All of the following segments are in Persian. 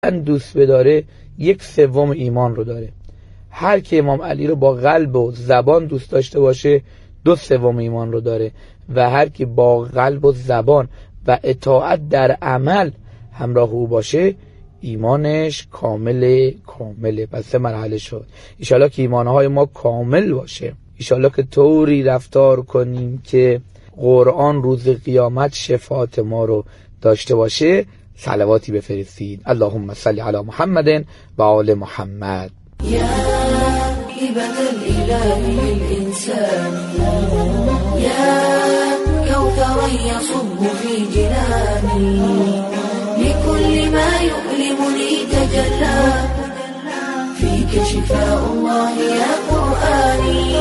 دوست بداره 1/3 ایمان رو داره. هر کی امام علی رو با قلب و زبان دوست داشته باشه 2/3 ایمان رو داره و هر کی با قلب و زبان و اطاعت در عمل همراه او باشه ایمانش کامله. پس 3 مرحله شد. انشالله که ایمانهای ما کامل باشه، انشالله که طوری رفتار کنیم که قرآن روز قیامت شفاعت ما رو داشته باشه. صلواتی بفرستید. اللهم صل علی محمد و آل محمد. یا هبة الإله للإنسان یا كوثرا يصب في جناني لكل ما يؤلمني تجلى فيك شفاء الله يا قرآني.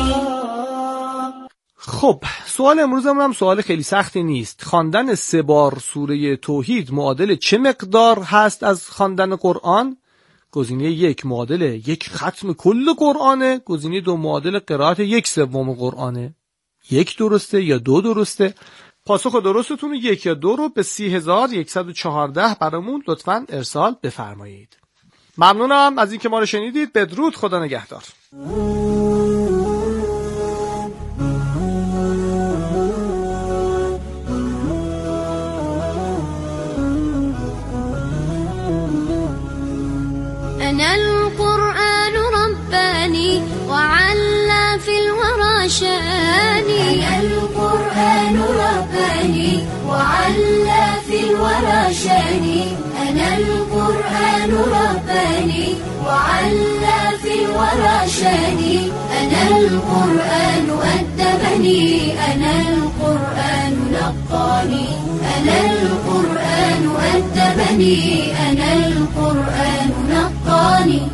خب سوال امروزمون هم سوال خیلی سختی نیست. خواندن 3 بار سوره توحید معادل چه مقدار هست از خواندن قرآن؟ گزینه 1 معادل 1 ختم کل قرآنه، گزینه 2 معادل قرائت 1/3 قرآنه. 1 درسته یا 2 درسته؟ پاسخ درستتون 1 یا 2 رو به 30114 برامون لطفاً ارسال بفرمایید. ممنونم از اینکه ما رو شنیدید. بدرود، خدا نگهدار. أنا القرآن رباني وعلى في الورى شاني. أنا القرآن رباني وعلى في الورى شاني. أنا القرآن رباني وعلى في الورى شاني. أنا القرآن أدبني. أنا القرآن نقاني. أنا القرآن أدبني. أنا القرآن نقاني.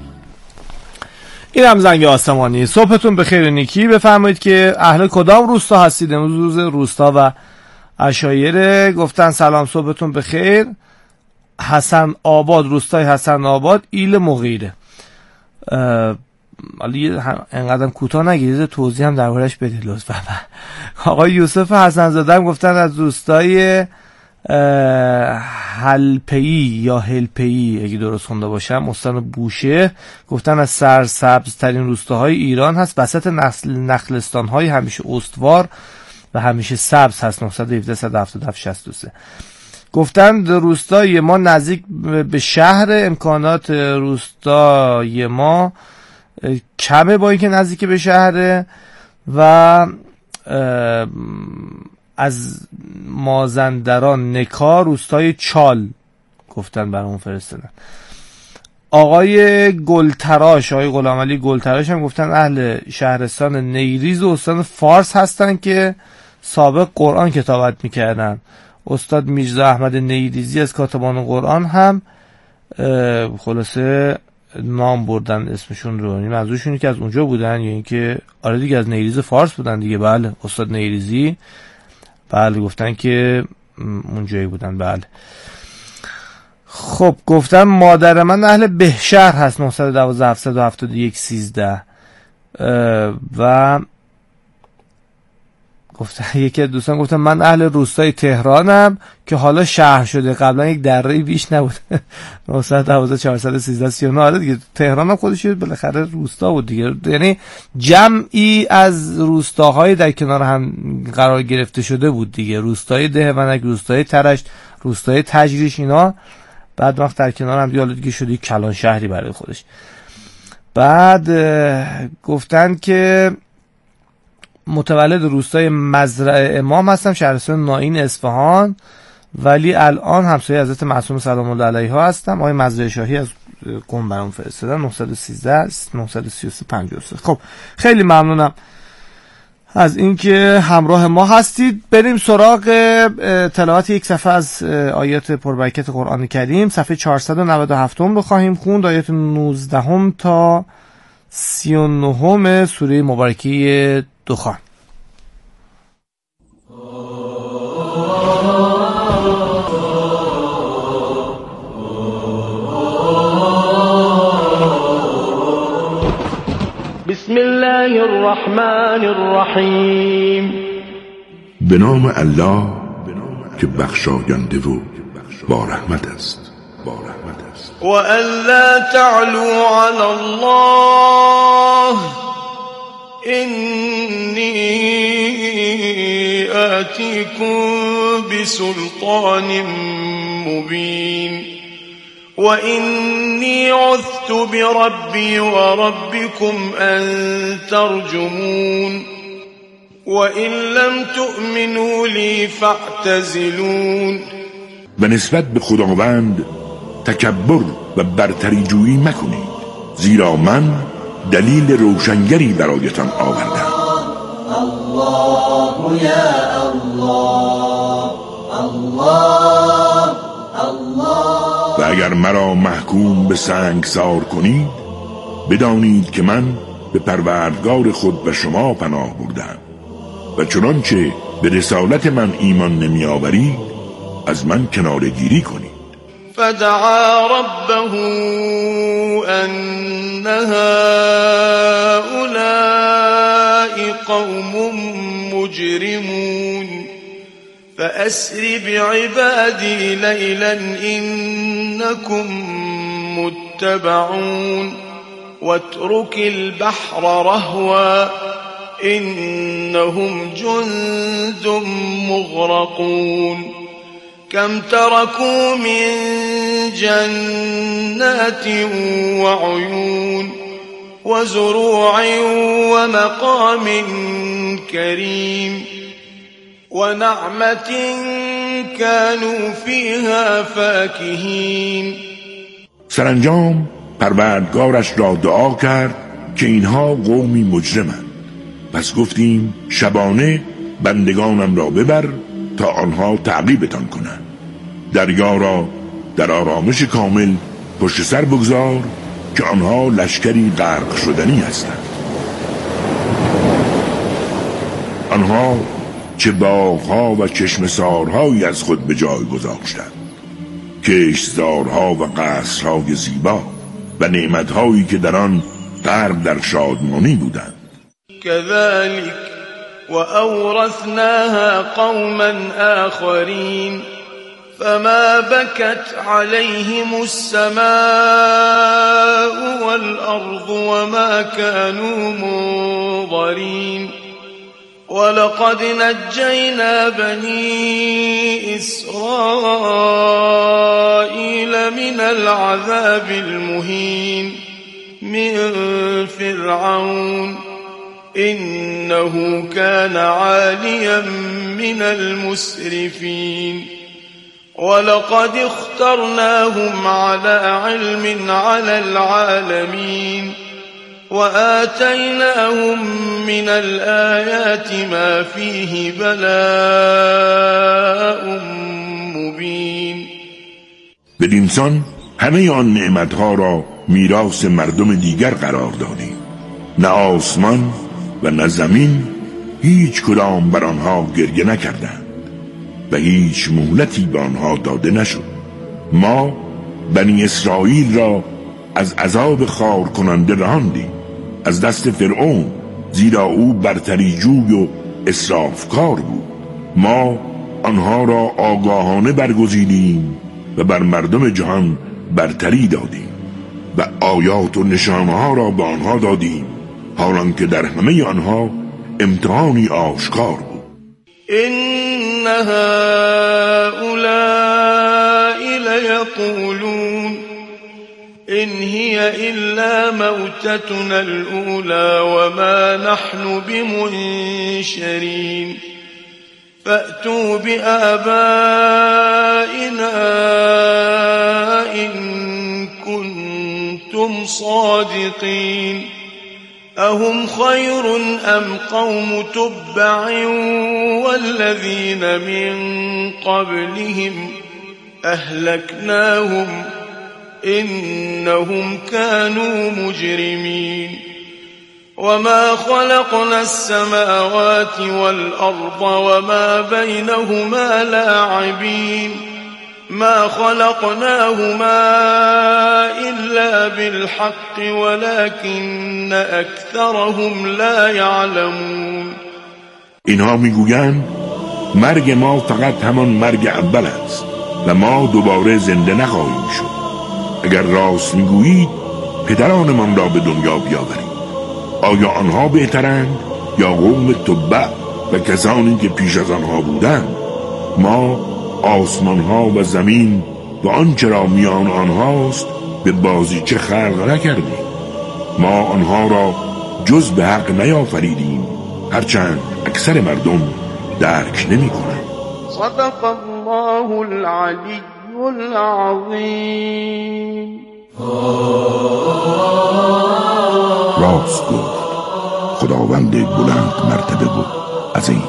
این هم زنگ آسمانی. صبحتون بخیر نیکی. بفرمایید که اهل کدام روستا هستید؟ امروز روز روستا و عشایره. گفتن سلام صبحتون بخیر. حسن آباد، روستای حسن آباد، ایل مغیره. ولی انقدرم کوتاه نگیرید، توضیح هم دربارش بدید لطفا. آقای یوسف حسن زاده هم گفتن از روستای هلپئی یا هلپئی اگه درست خونده باشم، استان بوشه. گفتن از سرسبز ترین روستاهای ایران هست، وسط نخلستان‌های همیشه استوار و همیشه سبز هست. 917 177 63. گفتن روستای ما نزدیک به شهر، امکانات روستای ما کمه با اینکه نزدیک به شهره و از مازندران نکا روستای چال گفتن برامون فرستادن. آقای گلتراش، آقای غلامعلی گلتراش هم گفتن اهل شهرستان نیریز و استان فارس هستن که سابق قرآن کتابت میکردن. استاد میرزا احمد نیریزی از کاتبان قرآن هم خلاصه نام بردن اسمشون رو. این منظورشونه که از اونجا بودن یا اینکه آره دیگه از نیریز فارس بودن دیگه. بله استاد نیریزی، بله گفتن که اونجایی بودن. بله خب گفتن مادر من اهل بهشهر هست، 912 771 13. و گفتن یکی از دوستان گفتن من اهل روستای تهرانم که حالا شهر شده، قبلا یک دره بیش نبود. 912 413 39. آره دیگه تهران هم خودش بالاخره روستا بود دیگه، یعنی جمعی از روستاهای در کنار هم قرار گرفته شده بود دیگه. روستای دهونک، روستای ترشت، روستای تجریش، اینا بعد وقت در کنار هم دیگه شده کلان شهری برای خودش. بعد گفتن که متولد روستای مزرعه امام هستم، شهرستان نائین اصفهان، ولی الان همسایه حضرت معصومه سلام الله علیها هستم. آقای مزرعه شاهی از قم برام فرستادن، 913 933 53. خب خیلی ممنونم از اینکه همراه ما هستید. بریم سراغ تلاوت یک صفحه از آیات پربرکت قرآن کریم. صفحه 497 رو خواهیم خوند، آیات 19 تا 39 سوره مبارکه دخان. بسم الله الرحمن الرحیم. به نام الله که بخشاینده و با رحمت است. است. وألا تعلوا على الله إني آتيكم بسلطان مبين وإني عذت بربي وربكم أن ترجمون وإن لم تؤمنوا لي فاعتزلون. و نسبت به خداوند تکبر و برتری جویی مکنید، زیرا من دلیل روشنگری برایتان آوردم. الله یا الله الله الله. و اگر مرا محکوم به سنگسار کنید بدانید که من به پروردگار خود و شما پناه بردم و چنانچه به رسالت من ایمان نمی آورید از من کناره‌گیری کنید. فدعا ربه أن هؤلاء قوم مجرمون فأسر بعبادي ليلا إنكم متبعون واترك البحر رهوا إنهم جند مغرقون كم تركوا من جنات وعيون وزروع ومقام كريم ونعمة كانوا فيها فاكهين. سرانجام پروردگارش را دعا کرد که اینها قومی مجرمند. پس گفتیم شبانه بندگانم را ببر تا آنها تعقیبتان کنند. دریا را در آرامش کامل پشت سر بگذار که آنها لشکری غرق شدنی هستند. آنها چه باغها و چشمه‌سارهایی از خود به جای گذاشتند، کشتزارها و قصرهای زیبا و نعمتهایی که در آن غرق در شادمانی بودند. كذلك وأورثناها قوما آخرين فما بكت عليهم السماء والأرض وما كانوا منظرين ولقد نجينا بني إسرائيل من العذاب المهين من فرعون إنه كان عاليا من المسرفين ولقد اخترناهم على علم على العالمين وآتيناهم من الآيات ما فيه بلاء مبين. بدینسان همه آن نعمتها را میراث مردم دیگر قرار دادیم. نه آسمان و نه زمین هیچ کدام بر آنها گریه نکردند و هیچ مهلتی به آنها داده نشد. ما بنی اسرائیل را از عذاب خار کننده رهاندیم، از دست فرعون، زیرا او برتری جوی و اسرافکار بود. ما آنها را آگاهانه برگزیدیم و بر مردم جهان برتری دادیم و آیات و نشانها را به آنها دادیم، حالان که در همه آنها امتحانی آشکار بود. إن هؤلاء ليقولون إن هي إلا موتتنا الأولى وما نحن بمنشرين فأتوا بآبائنا إن كنتم صادقين أهم خير أم قوم تبع والذين من قبلهم أهلكناهم إنهم كانوا مجرمين وما خلقنا السماوات والأرض وما بينهما لاعبين ما خلقناهما إلا بالحق ولكن أكثرهم لا يعلمون. اینها میگویند مرگ ما فقط همان مرگ اول است و ما دوباره زنده نخواهیم شد. اگر راست میگویید پدرانمان را به دنیا بیاورید. آیا آنها بهترند یا قوم تبع و کسانی که پیش از آنها بودند؟ ما آسمان ها و زمین و آنچه را میان آنهاست به بازیچه خلق نکردیم. ما آنها را جز به حق نیافریدیم، هرچند اکثر مردم درک نمی کنند. صدق الله العلی العظیم. راست گفت خداوند بلند مرتبه بود عظیم.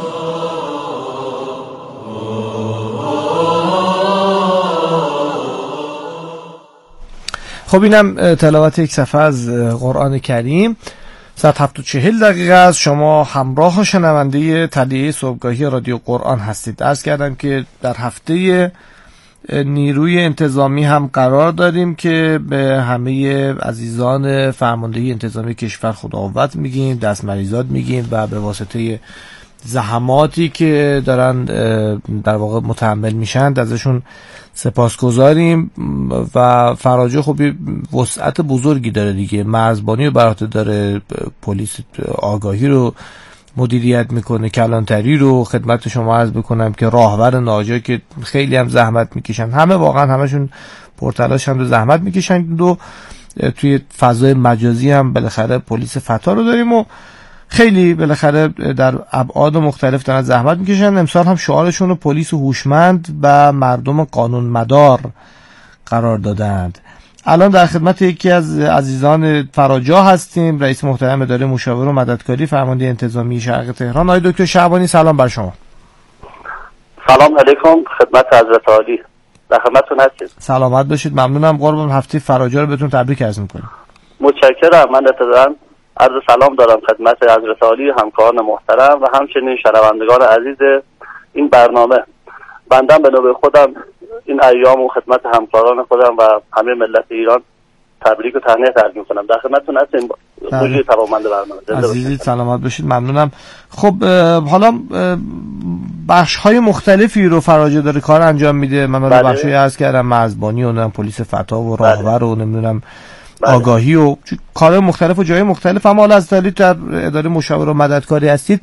خب اینم تلاوت یک صفحه از قرآن کریم. 140 دقیقه است. شما همراه و شنونده تلیه صبحگاهی رادیو قرآن هستید. عرض کردم که در هفته نیروی انتظامی هم قرار داریم که به همه عزیزان فرماندهی انتظامی کشور خداوند میگیم، دست مریضات میگیم و به واسطه زحماتی که دارن در واقع متحمل میشن ازشون سپاسگزاریم. و فراجه خب وسعت بزرگی داره دیگه، مرزبانی رو برات داره، پلیس آگاهی رو مدیریت میکنه، کلانتری رو خدمت شما عرض بکنم که راهور ناجا که خیلی هم زحمت میکشن، همه واقعا همشون پرتلاش هم زحمت میکشن. توی فضای مجازی هم بالاخره پلیس فتا رو داریم و خیلی بالاخره در ابعاد مختلف دارن زحمت میکشن. امسال هم شعارشون رو پلیس هوشمند و مردم قانون مدار قرار دادند. الان در خدمت یکی از عزیزان فراجا هستیم، رئیس محترم اداره مشاوره و مددکاری فرمانده انتظامی شرق تهران. آقای دکتر شعبانی سلام بر شما. سلام علیکم خدمت حضرت عالی، در خدمتتون هستیم. سلامت باشید. ممنونم. قربان هفته فراجا رو بهتون تبریک عرض می‌کنم. متشکرم. من ابتداً عرض سلام دارم خدمت حضرت عالی، همکاران محترم و همچنین شنوندگان عزیز این برنامه. بندم به نوبه خودم این ایام و خدمت همکاران خودم و همه ملت ایران تبریک و تهنیت عرض می‌کنم. در خدمتتون هستیم. موجود توانمند برنامه. عزیزی سلامت باشید. ممنونم. خب حالا بخش‌های مختلفی رو فراجا داره کار انجام میده. من رو بخشی عرض کردم، مرزبانی و پلیس فتا و راهور و نمیدونم آگاهی و کار مختلف و جای مختلف. اما حالا از دلیل در اداره مشاوره و مددکاری هستید.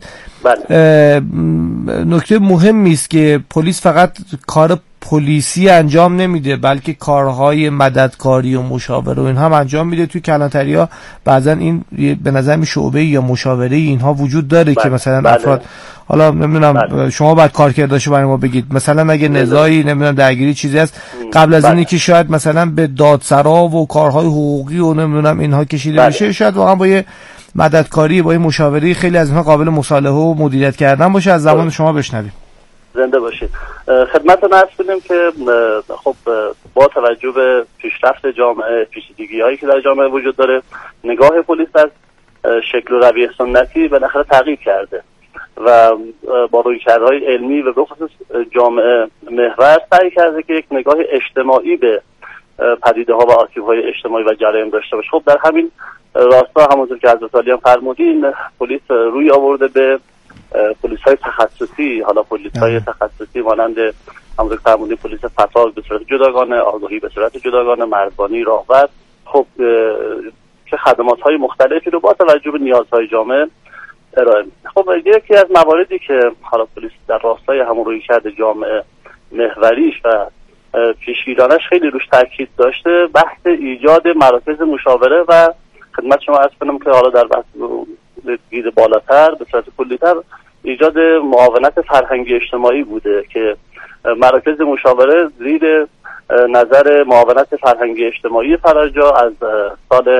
نکته مهمی است که پلیس فقط کار پلیسی انجام نمیده، بلکه کارهای مددکاری و مشاوره و اینها هم انجام میده. توی کلانتری‌ها بعضا این به نظر می شعبه یا مشاوره اینها وجود داره که مثلا افراد، حالا نمیدونم شما بعد کارکرداشو برای ما بگید، مثلا اگه نزاعی نمیدونم درگیری چیزی هست قبل از اینی که شاید مثلا به دادسرا و کارهای حقوقی و نمیدونم اینها کشیده بشه، شاید واقعا با یه مددکاری با یه مشاوره خیلی از اینها قابل مصالحه و مدیریت کردن باشه. از زبان شما بشنویم. زنده باشید. خدمتتون عرض کنیم که خب با توجه به پیشرفت جامعه، پیچیدگی‌هایی که در جامعه وجود داره، نگاه پلیس از شکل و رویه سنتی بالاخره تغییر کرده و با رویکردهای علمی و به خصوص جامعه محور سعی کرده که یک نگاه اجتماعی به پدیده‌ها و آسیب‌های اجتماعی و جرایم داشته باشه. خب در همین راستا همونطور که حضرت عالی هم فرمودین، پلیس روی آورده به پلیس‌های تخصصی، حالا پلیس‌های تخصصی مانند همونطور که فرمودین پلیس فتا به صورت جداگانه، آگاهی به صورت جداگانه، مرزبانی، راهور، خب که خدمات‌های مختلفی رو با توجه به نیازهای جامعه ارائه میده. خب یکی از مواردی که حالا پلیس در راستای همون رویکرد جامعه محوریش و پیشگیرانش خیلی روش تاکید داشته، بحث ایجاد مراکز مشاوره و خدمت شما عرض کنم که حالا در بحث دید بالاتر به صورت کلی‌تر ایجاد معاونت فرهنگی اجتماعی بوده که مراکز مشاوره زیر نظر معاونت فرهنگی اجتماعی فراجا از سال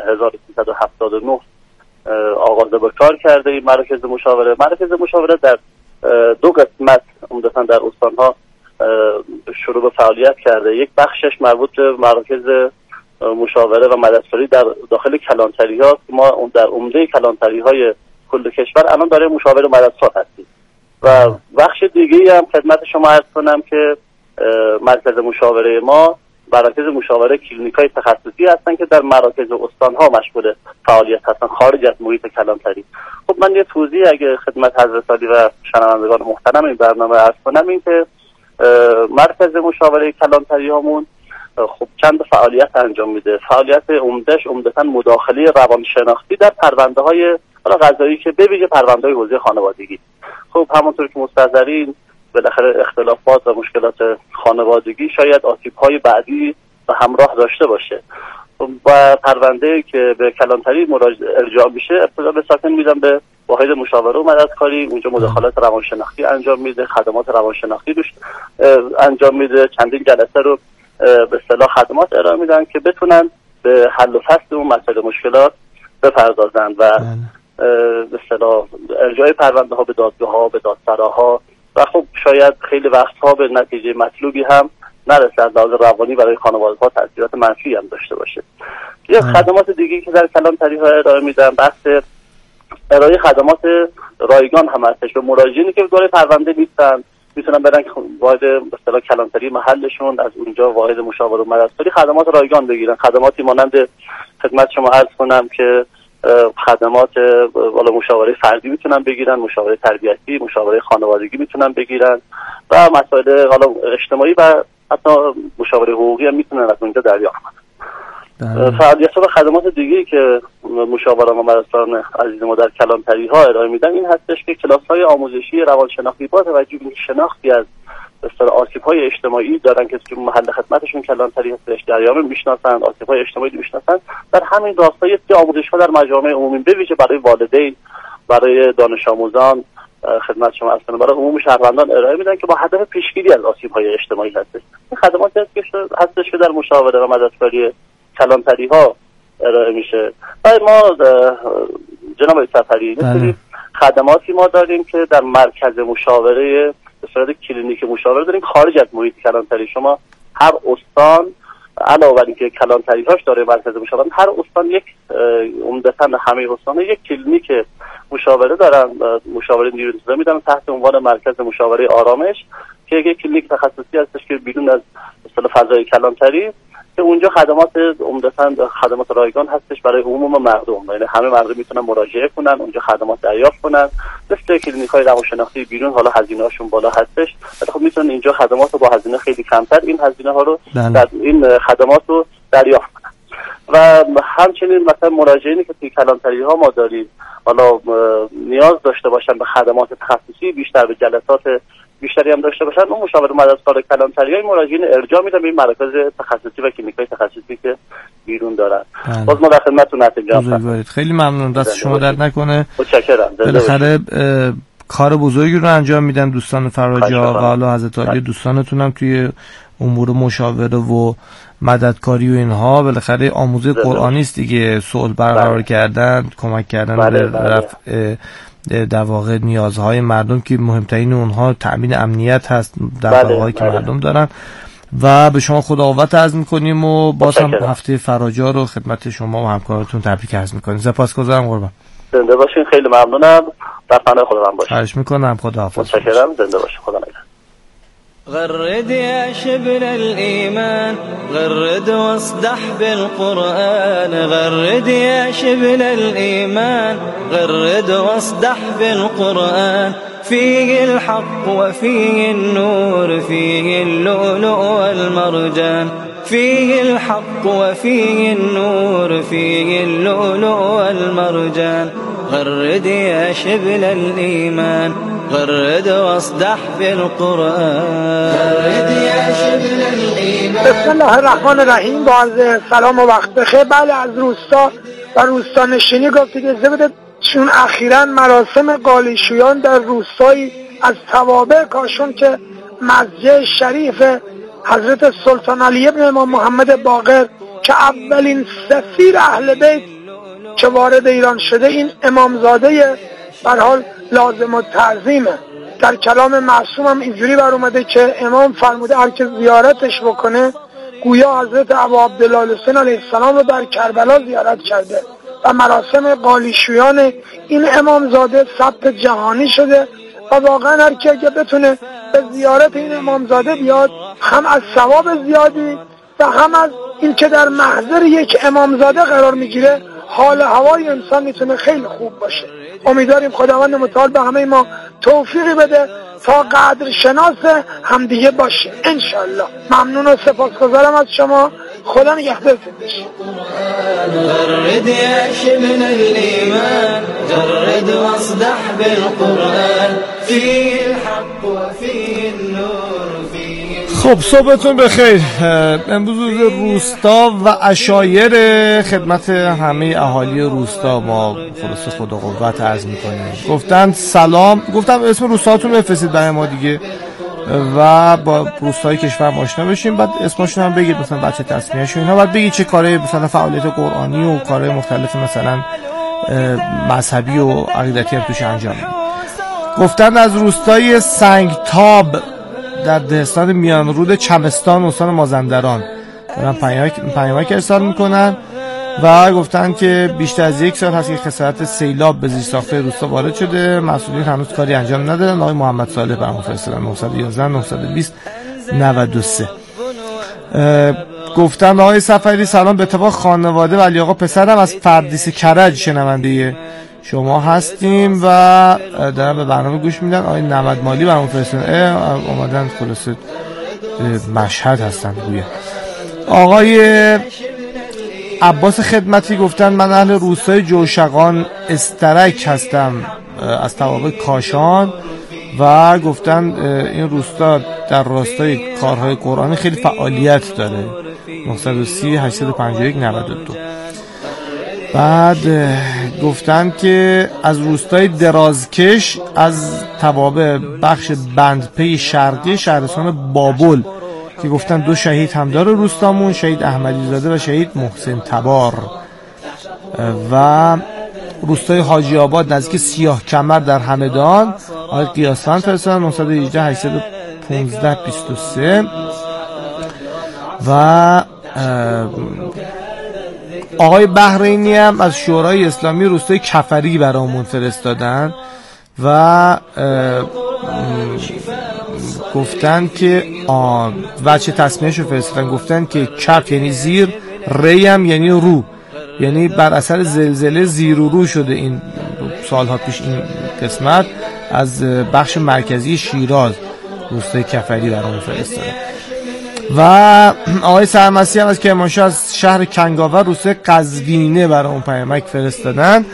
1379 آغاز به کار کرده. این مراکز مشاوره در دو قسمت عمدتاً در استان‌ها شروع به فعالیت کرده. یک بخشش مربوط به مراکز مشاوره و مددکاری در داخل کلانتری‌ها که ما در عمده کلانتری‌های کل کشور الان داره مشاور و مددساز هستیم و بخش دیگه‌ای هم خدمت شما عرض کنم که مرکز مشاوره ما مراکز مشاوره کلینیک‌های تخصصی هستن که در مراکز استان‌ها مشغول فعالیت هستن خارج از محیط کلانتری. خب من یه توضیح اگه خدمت حضرت عالی و شنوندگان محترم این برنامه عرض کنم، این که مرکز مشاوره کلانتری هامون خب چند فعالیت انجام میده. فعالیت عمدتاً مداخله روانشناختی در پرونده‌های قضایی که به ویژه پرونده‌های حوزه خانوادگی. خب همونطور که مستحضرین بالاخره اختلافات و مشکلات خانوادگی شاید آسیب‌های بعدی و همراه داشته باشه و پرونده که به کلانتری ارجاع میشه ابتدا به ساکن میدن به واحد مشاوره و مددکاری، اونجا مداخلات روانشناختی انجام میده، خدمات روانشناختی روش انجام میده، چندین جلسه رو به اصطلاح خدمات ارائه میدن که بتونن به حل و فصل اون مسائل مشکلات بپردازن و به اصطلاح ارجاع پرونده ها به دادگاه ها، به دادسراها و خب شاید خیلی وقتها به نتیجه مطلوبی هم نرسد، لحاظ روانی برای خانواده ها تاثیرات منفی هم داشته باشه. یه خدمات دیگه که در کلانتری ها ارائه میدن بحث ارائه خدمات رایگان هم هستش. به مراجعینی که دارای پرونده نیستن میتونن برن واحد به اصطلاح کلانتری محلشون، از اونجا واحد مشاوره و مددکاری خدمات رایگان بگیرن. خدماتی مانند خدمت شما عرض کنم که خدمات والا مشاوره فردی میتونن بگیرن، مشاوره تربیتی، مشاوره خانوادگی میتونن بگیرن و مسائل حالا اجتماعی و حتی مشاوره حقوقی هم میتونن از اونجا دریافت کنن. فعالیت و خدمات دیگه‌ای که مشاوران و مددکاران عزیز ما در کلانتری ها ارائه میدن این هستش که کلاس‌های آموزشی روانشناختی با توجه به شناختی از آسیب‌های اجتماعی دارن که تو محل خدمتشون کلانتری هستش، دریافت میشناسن، آسیب‌های اجتماعی رو میشناسن. در همین راستای آموزش‌ها در مجامع عمومی به ویژه برای والدین، برای دانش آموزان، خدمت شما اصلا برای عموم شهروندان ارائه میدن که با هدف پیشگیری از آسیب‌های اجتماعی هستش. این خدماتی هستش که در مشاوره و مددکاری کلانتری ها ارائه میشه. و ما جناب سفری خدماتی ما داریم که در مرکز مشاوره به صورت کلینیک مشاوره داریم خارج از محیط کلانتری. شما هر استان علاوه بر اینکه کلانتری هاش داره مرکز مشاوره، هر استان یک عمدتاً همه استان یک کلینیک مشاوره دارن، مشاوره نیروی انتظامی دارن تحت عنوان مرکز مشاوره آرامش که یک کلینیک تخصصی هستش که بیرون از اصطلاح فضای کلانتری که اونجا خدمات عمدتاً خدمات رایگان هستش برای عموم مردم، یعنی همه مردم میتونن مراجعه کنن اونجا خدمات دریافت کنن. مثل کلینیک‌های روانشناختی بیرون حالا هزینه‌هاشون بالا هستش، ولی خب میتونن اینجا خدمات رو با هزینه خیلی کمتر این هزینه‌ها رو در این خدمات رو دریافت کنن. و همچنین مثلا مراجعینی که توی کلانتری‌ها ما داریم حالا نیاز داشته باشن به خدمات تخصصی بیشتر، به جلسات بیشتری هم داشته باشن، اون مشاور مددکار کلانتری‌های مراجعین ارجاع میدن به این مراکز تخصصی و کلینیک‌های تخصصی که بیرون دارن. باز ما در خدمتتون هستیم. خیلی ممنون، دست شما درد نکنه. متشکرم. بالاخره کار بزرگی رو انجام میدن دوستان فراجا و حالا حضرت عالی دوستانتون هم توی امور مشاوره و مددکاری و اینها. بالاخره آموزه قرآنی است دیگه، صلح برقرار کردن، کمک کردن به رفع در واقع نیازهای مردم که مهمترین اونها تأمین امنیت هست در واقعی که مردم دارن. و به شما خداوند عرض میکنیم و باز هم هفته فراجا رو خدمت شما و همکارتون تبریک عرض میکنیم. سپاسگزارم قربان. زنده باشین، خیلی ممنونم. در پناه خداوند باشین. خواهش میکنم. خداحافظ. متشکرم. زنده باشین. خدا نگهدار. غرد يا شبل الإيمان، غرد واصدح بالقرآن، غرد يا شبل الإيمان، غرد واصدح بالقرآن، فيه الحق وفيه النور، فيه اللؤلؤ والمرجان، فيه الحق وفيه النور، فيه اللؤلؤ والمرجان، غرد يا شبل الإيمان، غرد واصدح بالقرآن، غرد يا شبل الإيمان. بسم الله الرحمن الرحیم. با عرض سلام و وقت بخیر. بله، از روستا و روستانشینی گفتی که زبده چون اخیراً مراسم قالیشویان در روستایی از توابع کاشون که مسجد شریف حضرت سلطان علی ابن امام محمد باقر که اولین سفیر اهل بیت که وارد ایران شده این امامزاده بر حال لازم و تعظیمه. در کلام معصوم هم اینجوری بر اومده که امام فرموده هر که زیارتش بکنه گویا حضرت ابا عبدالله الحسین علیه السلام رو در کربلا زیارت کرده. و مراسم قالیشویان این امامزاده ثبت جهانی شده و واقعا هر کی اگه بتونه به زیارت این امامزاده بیاد هم از ثواب زیادی و هم از این که در محضر یک امامزاده قرار میگیره حال هوای انسان میتونه خیلی خوب باشه. امیدواریم خداوند متعال به همه ما توفیقی بده تا قدر شناس همدیگه باشه انشالله. ممنون و سپاسگزارم از شما. خدا نگهدارتون باشه. غرد يا شبل الإيمان جرد واصدح بالقرآن فيه الحق وفيه النور فيه. خب صبحتون بخیر. امروز روز روستا و عشایر خدمت همه اهالی روستا ما خلاص خدا قوت عرض میکنیم. گفتن سلام، گفتم اسم روستاتون بفرستید برای ما دیگه و با روستای کشور آشنا بشیم، بعد اسمشون هم بگید، مثلا بچه تسمیه‌شون اینا، بعد بگید چه کاره مثلا فعالیت قرآنی و کارهای مختلف مثلا مذهبی و عقیدتی هم توش انجام میدید. گفتن از روستای سنگتاب در دهستان میانرود چمستان استان مازندران دارن پیامک ارسال میکنن و گفتن که بیشتر از 1 سال هست که خسارت سیلاب به زیرساخت‌های روستا وارد شده، مسئولین هنوز کاری انجام ندادن. آقای محمد صالح برام فرستادن 911 920 93. گفتن آقای سفری سلام، به اتفاق خانواده و علی آقا پسرم از فردیس کرج شنونده شما هستیم و دارن به برنامه گوش میدن. آقای نمد مالی برام فرستادن اومدن خلاصه مشهد هستن گویا. آقای عباس خدمتی گفتن من اهل روستای جوشقان استرک هستم از توابع کاشان و گفتن این روستا در راستای کارهای قرآنی خیلی فعالیت داره. 930 851 92. بعد گفتن که از روستای درازکش از توابع بخش بندپی شرقی شهرستان بابل که گفتن 2 شهید هم داره روستامون، شهید احمدی زاده و شهید محسن تبار. و روستای حاجی آباد نزدیک سیاه کمر در همدان آقای قیاسان فرستادن 918 815 23. و آقای بحرینی هم از شورای اسلامی روستای کفری برامون فرستادن و گفتن که بچه تصمیهشو فرستادن، گفتن که کف یعنی زیر، ریم یعنی رو، یعنی بر اثر زلزله زیر و رو شده این سالها پیش این قسمت از بخش مرکزی شیراز روستای کفری برامون فرستادن. و آقای سرمسی هم از کرمانشاه از شهر کنگاور روستای قزوینه برامون پیامک فرستادن.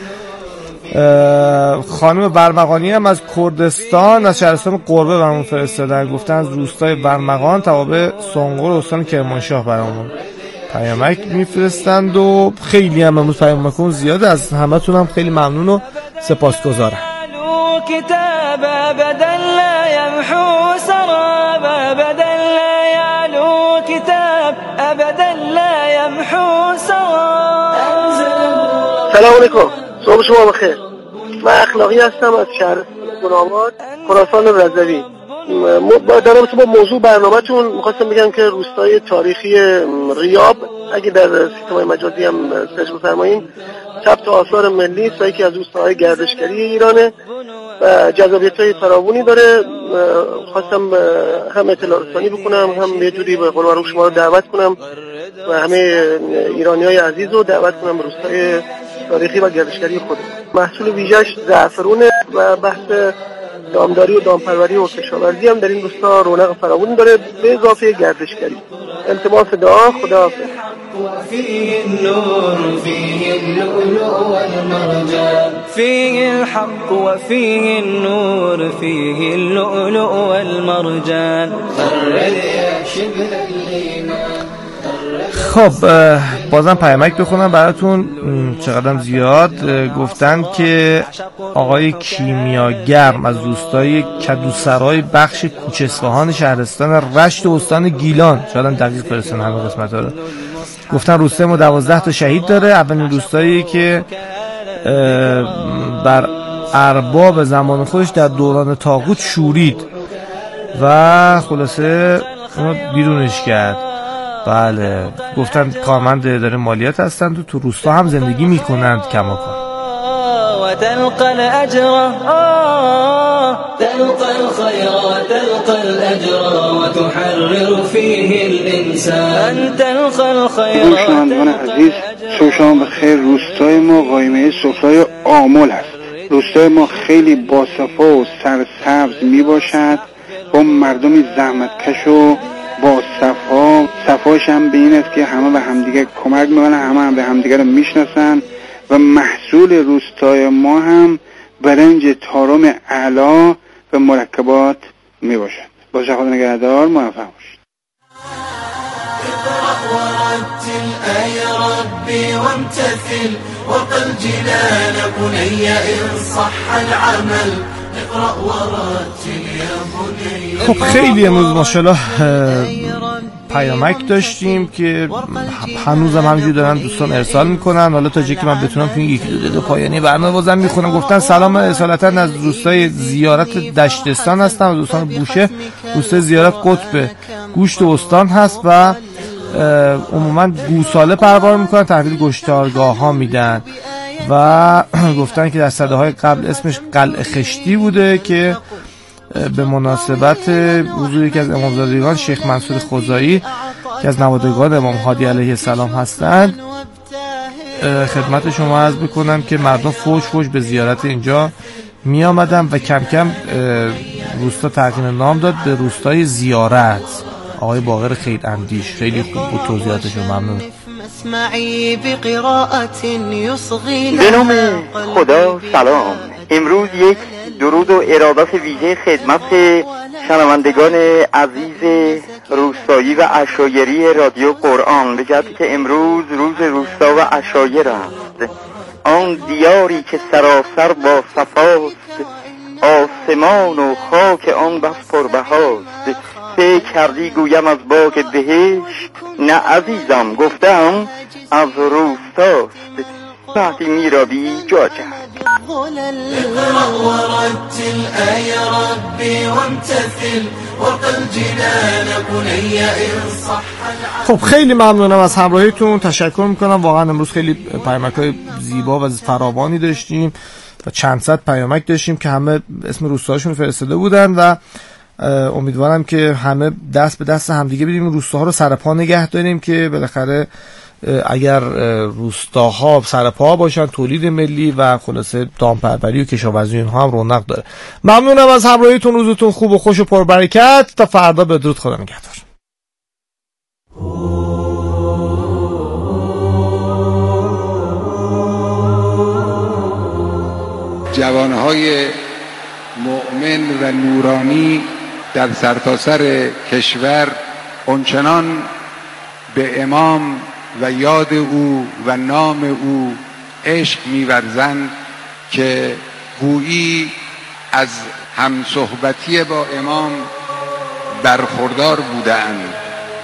خانم برمغانی هم از کردستان از شهرستان قربه برامون فرستادن، گفتن از روستای برمغان توابع سنقر استان کرمانشاه برامون پیامک میفرستند و خیلی هم امروز پیامکون زیاده. از همتون هم خیلی ممنون و سپاسگزارم. كتاب أبدا لا يمحو سراب أبدا لا يعلو كتاب أبدا لا يمحو سراب. سلام علیکم، صبح شما بخیر. من اخلاقی هستم از شهر گناه‌آباد خراسان رضوی. دارم با موضوع برنامه‌تون می‌خواستم بگم که روستای تاریخی ریاب اگه در سیستم‌های مجازی هم سرچ بفرمایید ثبت آثار ملی است، یکی از روستاهای گردشگری ایرانه و جذابیت‌های فراوانی داره. خواستم هم اطلاع رسانی بکنم، هم یه جوری به قول معروف شما رو دعوت کنم و همه ایرانی‌های عزیز رو دعوت کنم به روستای تاریخی و گردشگری خودمون. محصول ویژه‌اش زعفرونه و بحث دامداری و دامپروری و کشاورزی هم در این روستا رونق فراوانی داره به اضافه گردشگری. التماس دعا، خداحافظ. فيه النور فيه اللؤلؤ والمرجان فيه الحق وفيه النور فيه اللؤلؤ والمرجان فرد يا شبل الإيمان. خب بازم پیامک بخونم براتون چقدر زیاد. گفتن که آقای کیمیاگرم از روستای کدوسرای بخش کوچه اصفهان شهرستان رشت و استان گیلان، چقدر دقیق فرستن همه قسمت ها رو. گفتن روستای ما 12 تا شهید داره، اولین روستایی که بر ارباب زمان خودش در دوران طاغوت شورید و خلاصه اونو بیرونش کرد. بله گفتن کارمند داره مالیات هستند و تو روستا هم زندگی میکنند کماکان. و تلقى الاجر تلقى الخير وتلقى الاجر وتحرر فيه الانسان تلقى الخير. شنوندگان عزیز، صبح شما بخیر. روستای ما قائمه سفرای آمل هست. روستای ما خیلی باصفا و سرسبز می باشد، با مردمی زحمتکش و با صفا. صفاش هم به این است که همه به همدیگه کمک میکنن، همه به همدیگه رو میشناسن و محصول روستای ما هم برنج تارم اعلا و مرکبات می باشد. با خدا نگهدار، موفق باشید. ورتل أي ربي وامتثل وقل جنان بني إن صح العمل اقرأ ورتل يا بني. خب خیلی امروز ماشاءالله پیامک داشتیم که هنوزم همینجور دارن دوستان ارسال میکنن. حالا تا جایی که من بتونم تو این یکی دو دقیقه پایانی برنامه بازم میخونم. گفتن سلام اصالتا از روستای زیارت دشتستان هستم، از دوستان بوشه. روستای زیارت قطب گوشت و استان هست و عموما گوساله پروار میکنن، تحویل گشتارگاه ها میدن و گفتن که در سده‌های قبل اسمش قلعه خشتی بوده که به مناسبت حضور یکی از امامزادگان شیخ منصور خزائی که از نوادگان امام هادی علیه السلام هستند خدمت شما عرض بکنم که مردم فوش به زیارت اینجا می آمدن و کم کم روستا تغییر نام داد به روستای زیارت. آقای باقر خیر اندیش خیلی خوب بود توضیحاتشون، ممنون. به نام خدا سلام. امروز یک درود و ارادت ویژه خدمت شنوندگان عزیز روستایی و عشایری رادیو قرآن به جهتی که امروز روز روستا و عشایر است. آن دیاری که سراسر با صفاست، آسمان و خاک آن بس پربهاست. فکر کردی گویم از باغ بهشت، نه عزیزم گفتم از روستاست. وقتی میرابی جا جهد. اقرأ ورتل أي ربي وامتثل وقل جنان بني إن صح العمل. خب خیلی ممنونم از همراهیتون، تشکر میکنم. واقعا امروز خیلی پیامک‌های زیبا و فراوانی داشتیم و چند صد پیامک داشتیم که همه اسم روستاهاشون فرستاده بودن و امیدوارم که همه دست به دست همدیگه بدیم روستاها رو سرپا نگه داریم که بالاخره اگر روستاها سرپا باشن تولید ملی و خلاصه دامپروری و کشاورزی اینها هم رونق داره. ممنونم از همراهیتون، روزتون خوب و خوش و پربرکت. تا فردا بدرود، خدا نگهدار. جوانهای مؤمن و نورانی در سرتاسر کشور اونچنان به امام و یاد او و نام او عشق می‌ورزند که گویی از همصحبتی با امام برخوردار بودند.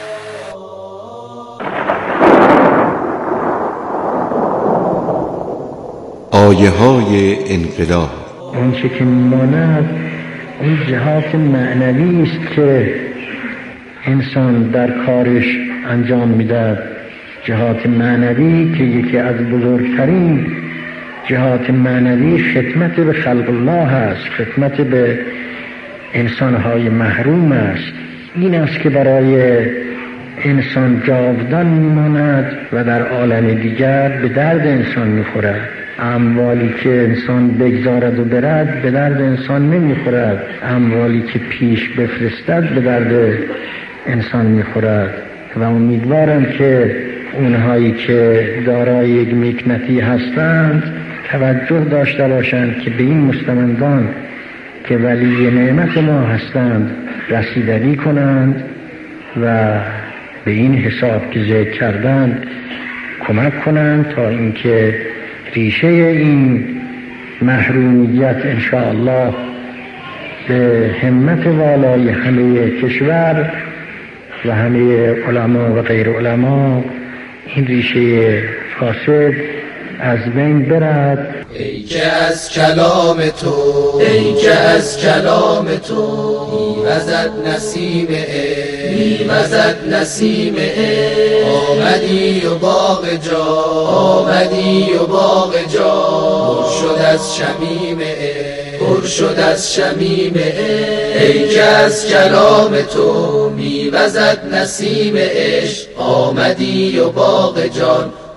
آیه های انقلاب. آنچه که میماند اون جهات معنوی است که انسان در کارش انجام میدهد. جهات معنوی که یکی از بزرگترین جهات معنوی خدمت به خلق الله است، خدمت به انسانهای محروم است. این است که برای انسان جاودان میماند و در عالم دیگر به درد انسان میخورد. اموالی که انسان بگذارد و برد به درد انسان نمیخورد، اموالی که پیش بفرستد به درد انسان میخورد. و امیدوارم که اونهایی که دارای یک مکنتی هستند توجه داشته باشند که به این مستمندان که ولی نعمت ما هستند رسیدگی کنند و به این حساب که ذکر کردند کمک کنند تا اینکه ریشه این محرومیت انشاءالله به همت والای همه کشور و همه علما و غیر علما این ریشه فاسد از بین برد. ای که از کلام تو، ای که از کلام تو میوزد نسیم میوزد نسیم آمدی و باغ جا، آمدی و باغ جا پر شد از شمیم پر شد از شمیم ای که از کلام تو میوزد نسیم عشق آمدی و باغ جان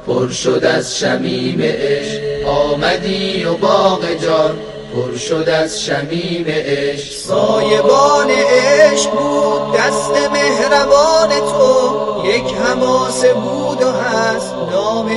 پر شد از شمیم عشق. آمدی و باغ جان پر شد از شمیم عشق. سایبان عشق بود دست مهربان تو، یک حماسه بود و هست نام